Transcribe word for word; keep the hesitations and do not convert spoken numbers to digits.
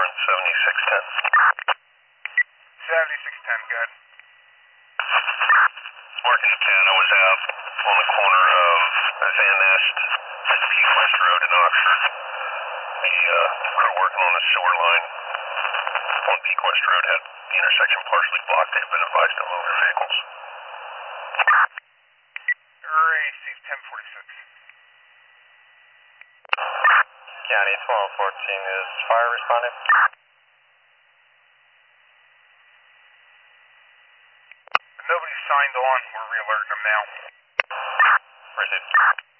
and seventy-six ten. seventy-six ten, good. Mark and Cana was out on the corner of Van Nest and Peak West Road in Oxford. The uh, crew working on the sewer line on Peak West Road had the intersection partially blocked. They have been advised to move their vehicles. Ray, Steve ten forty-six. County twelve fourteen, is fire responding? Nobody's signed on. We're re-alerting them now. Appreciate it.